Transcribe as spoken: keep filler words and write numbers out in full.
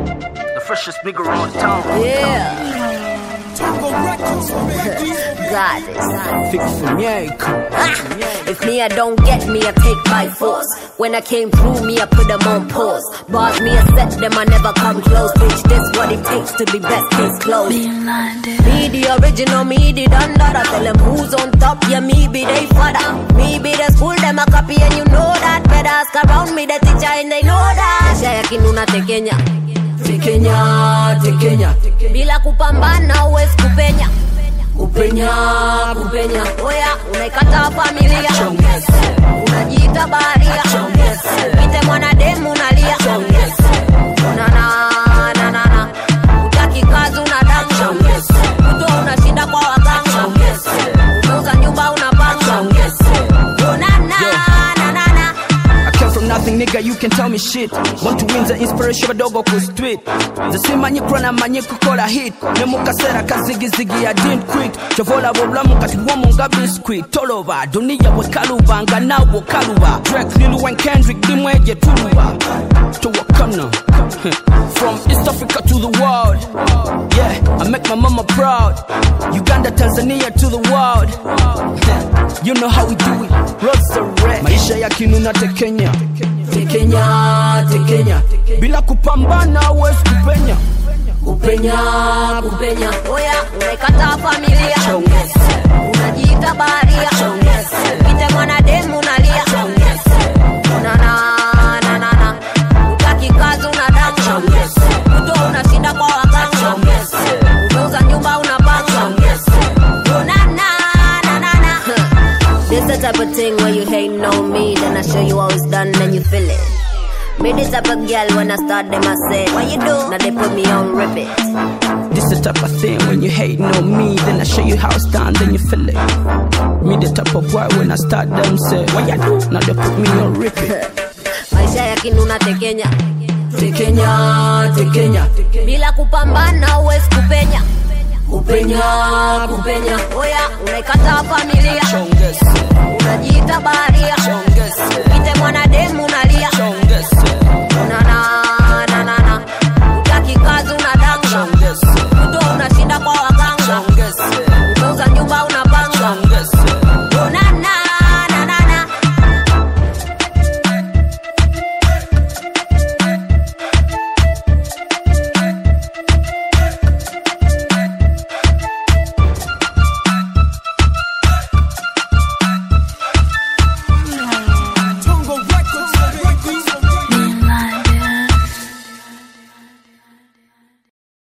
The freshest nigga around town. Yeah. Got it. Fix me, Ah, if me I don't get me, I take by force. When I came through me, I put them on pause. Bars me, I set them, I never come close. Bitch, this what it takes to be best case closed. Me the original, me the under. I tell them who's on top, yeah, me be they father. Me be the school, them a copy and you know that. Better ask around me, the teacher and they know that. Shaya kinuna tekenya, tekenya, tekenya. Bila kupambana uwezi kupenya. Kupenya, kupenya. Oya, unaikata familia. Unajiita baharia. Pite mwana demu unalia. Na na na na na. Utaki kazi unadamu. Kuto unashinda kwa waganga. Unauza nyumba unapanga. Na na na na na. I came from nothing, nigga, you can tell me shit. Want to win the inspiration, but dogo ku street. The same man you crown and man you call a hit. Nemuka sera kazigi zigi, I didn't quit. Chavola wobla mukati womunga biscuit. Tolova, dunia wekaluba, ngana wokaluba. Drake, Lil Wayne, Kendrick, dimweje tuluba. To Wakana, from East Africa to the world. Yeah, I make my mama proud. Uganda, Tanzania to the world. You know how we do it. Rose the red. Maisha ya kinuna tekenya. Tekenya, tekenya. Bila kupambana uwezi kupenya. Kupenya, kupenya. Oya, unaikata familia. Unajiita baharia. Pite mwana demu unalia. Na na na na na. Utaki kazi unadamu. Kuto unashinda kwa waganga. Unauza nyumba unapanga. Na na na na na. This the type of thing where you hating on me, then I show you how it's done, then you feel it. Me this type of girl when I start them I say, what you do? Now they put me on repeat. This the type of thing when you hating on me, then I show you how it's done, then you feel it. Me the type of boy when I start them say, what you do? Now they put me on repeat. Maisha ya kinuna tekenya. Tekenya, tekenya. Bila kupambana uwezi kupenya. Kupenya, kupenya. Oya, unaikata familia. Unajiita baharia. Pite mwana demu unalia. Na na